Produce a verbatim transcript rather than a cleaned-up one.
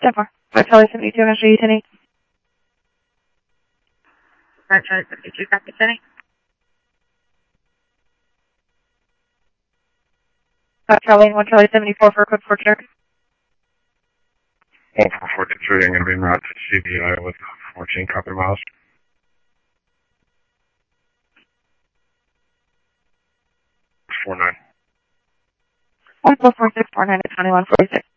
ten four. five Charlie seventy-two, I'm sure you ten eight. five Charlie seventy-two, copy ten eight. five Charlie and one Charlie seventy-four for a code for check. one four four two three, I'm going to be en route to C B I with fourteen copy miles. four nine. one four four six four nine to twenty-one forty-six.